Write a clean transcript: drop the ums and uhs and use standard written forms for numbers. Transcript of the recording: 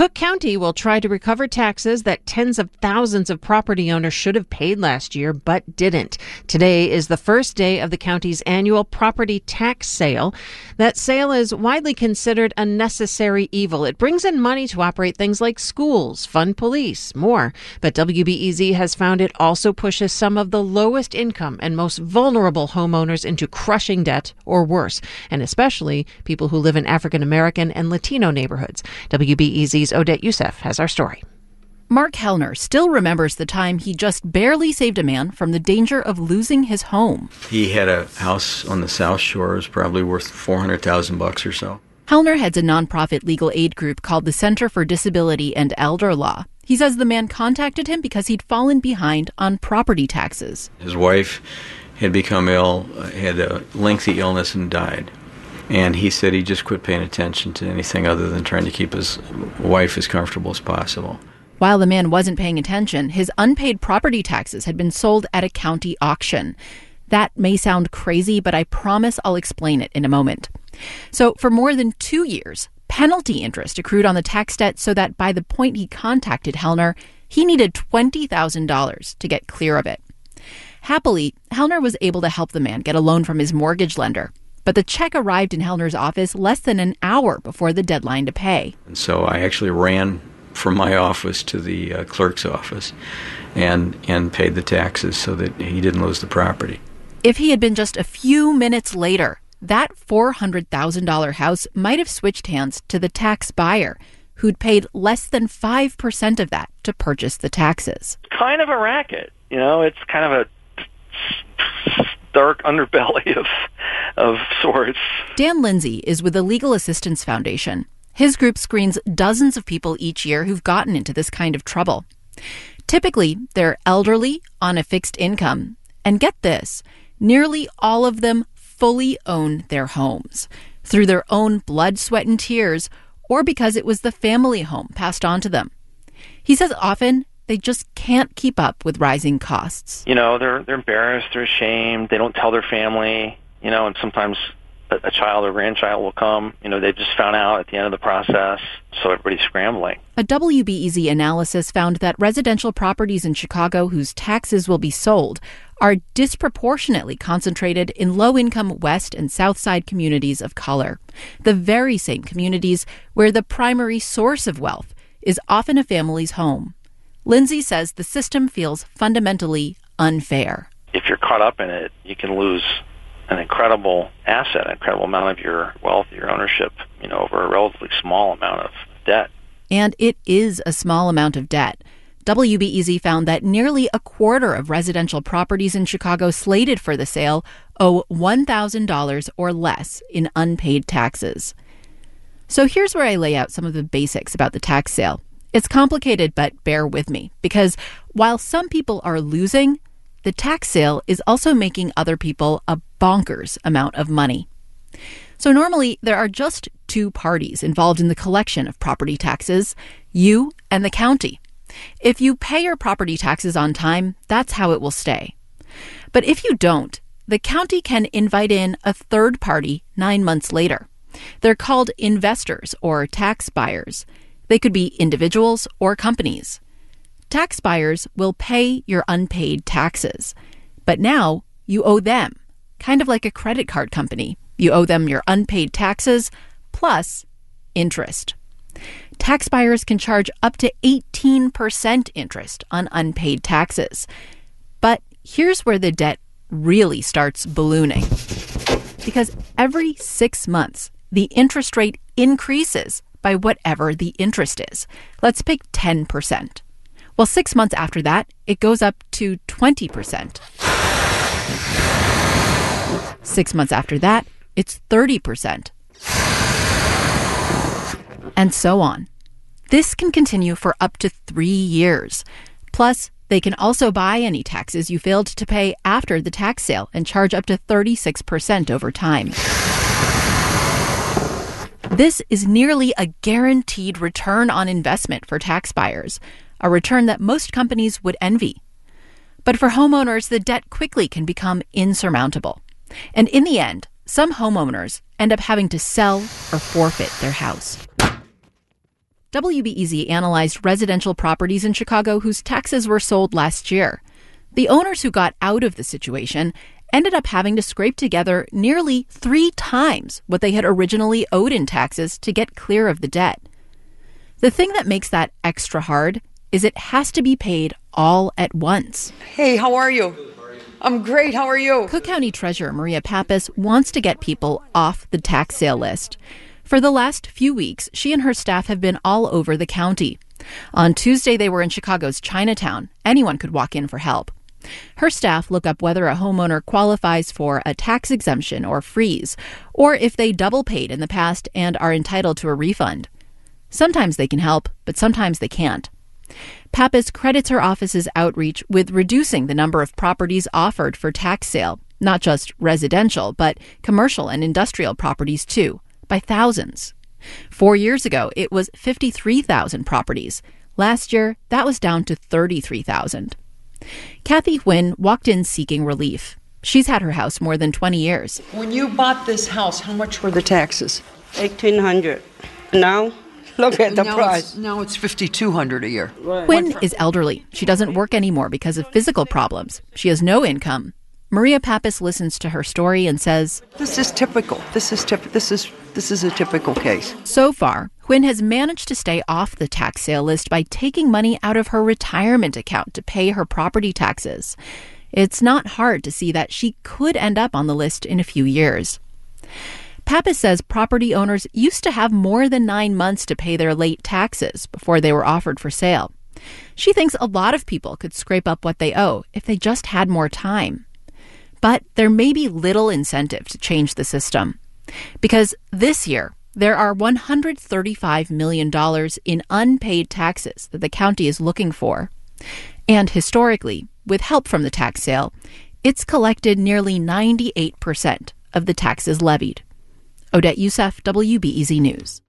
Cook County will try to recover taxes that tens of thousands of property owners should have paid last year but didn't. Today is the first day of the county's annual property tax sale. That sale is widely considered a necessary evil. It brings in money to operate things like schools, fund police, more. But WBEZ has found it also pushes some of the lowest income and most vulnerable homeowners into crushing debt or worse, and especially people who live in African American and Latino neighborhoods. WBEZ's Odette Youssef has our story. Mark Hellner still remembers the time he just barely saved a man from the danger of losing his home. He had a house on the South Shore. It was probably worth $400,000 or so. Hellner heads a nonprofit legal aid group called the Center for Disability and Elder Law. He says the man contacted him because he'd fallen behind on property taxes. His wife had become ill, had a lengthy illness, and died. And he said he just quit paying attention to anything other than trying to keep his wife as comfortable as possible. While the man wasn't paying attention, his unpaid property taxes had been sold at a county auction. That may sound crazy, but I promise I'll explain it in a moment. So for more than 2 years, penalty interest accrued on the tax debt so that by the point he contacted Hellner, he needed $20,000 to get clear of it. Happily, Hellner was able to help the man get a loan from his mortgage lender. But the check arrived in Hellner's office less than an hour before the deadline to pay. And so I actually ran from my office to the clerk's office and paid the taxes so that he didn't lose the property. If he had been just a few minutes later, that $400,000 house might have switched hands to the tax buyer, who'd paid less than 5% of that to purchase the taxes. Kind of a racket. You know, it's kind of a dark underbelly of sorts. Dan Lindsay is with the Legal Assistance Foundation. His group screens dozens of people each year who've gotten into this kind of trouble. Typically, they're elderly, on a fixed income. And get this, nearly all of them fully own their homes through their own blood, sweat, and tears, or because it was the family home passed on to them. He says often they just can't keep up with rising costs. You know, they're embarrassed, they're ashamed, they don't tell their family, you know, and sometimes a child or grandchild will come. You know, they just found out at the end of the process, so everybody's scrambling. A WBEZ analysis found that residential properties in Chicago whose taxes will be sold are disproportionately concentrated in low-income West and South Side communities of color, the very same communities where the primary source of wealth is often a family's home. Lindsay says the system feels fundamentally unfair. If you're caught up in it, you can lose an incredible asset, an incredible amount of your wealth, your ownership, you know, over a relatively small amount of debt. And it is a small amount of debt. WBEZ found that nearly a quarter of residential properties in Chicago slated for the sale owe $1,000 or less in unpaid taxes. So here's where I lay out some of the basics about the tax sale. It's complicated, but bear with me, because while some people are losing, the tax sale is also making other people a bonkers amount of money. So normally, there are just two parties involved in the collection of property taxes, you and the county. If you pay your property taxes on time, that's how it will stay. But if you don't, the county can invite in a third party 9 months later. They're called investors or tax buyers. They could be individuals or companies. Tax buyers will pay your unpaid taxes, but now you owe them, kind of like a credit card company. You owe them your unpaid taxes plus interest. Tax buyers can charge up to 18% interest on unpaid taxes. But here's where the debt really starts ballooning. Because every 6 months, the interest rate increases by whatever the interest is. Let's pick 10%. Well, 6 months after that, it goes up to 20%. 6 months after that, it's 30%. And so on. This can continue for up to 3 years. Plus, they can also buy any taxes you failed to pay after the tax sale and charge up to 36% over time. This is nearly a guaranteed return on investment for tax buyers, a return that most companies would envy. But for homeowners, the debt quickly can become insurmountable. And in the end, some homeowners end up having to sell or forfeit their house. WBEZ analyzed residential properties in Chicago whose taxes were sold last year. The owners who got out of the situation ended up having to scrape together nearly 3 times what they had originally owed in taxes to get clear of the debt. The thing that makes that extra hard is it has to be paid all at once. Hey, how are you? I'm great. How are you? Cook County Treasurer Maria Pappas wants to get people off the tax sale list. For the last few weeks, she and her staff have been all over the county. On Tuesday, they were in Chicago's Chinatown. Anyone could walk in for help. Her staff look up whether a homeowner qualifies for a tax exemption or freeze, or if they double paid in the past and are entitled to a refund. Sometimes they can help, but sometimes they can't. Pappas credits her office's outreach with reducing the number of properties offered for tax sale, not just residential, but commercial and industrial properties too, by thousands. 4 years ago, it was 53,000 properties. Last year, that was down to 33,000. Kathy Huynh walked in seeking relief. She's had her house more than 20 years. When you bought this house, how much were the taxes? $1,800. Now, look at the price. Now it's $5,200 a year. Huynh is elderly. She doesn't work anymore because of physical problems. She has no income. Maria Pappas listens to her story and says, This is typical. This is a typical case. So far, Huynh has managed to stay off the tax sale list by taking money out of her retirement account to pay her property taxes. It's not hard to see that she could end up on the list in a few years. Pappas says property owners used to have more than 9 months to pay their late taxes before they were offered for sale. She thinks a lot of people could scrape up what they owe if they just had more time. But there may be little incentive to change the system. Because this year, there are $135 million in unpaid taxes that the county is looking for. And historically, with help from the tax sale, it's collected nearly 98% of the taxes levied. Odette Yousef, WBEZ News.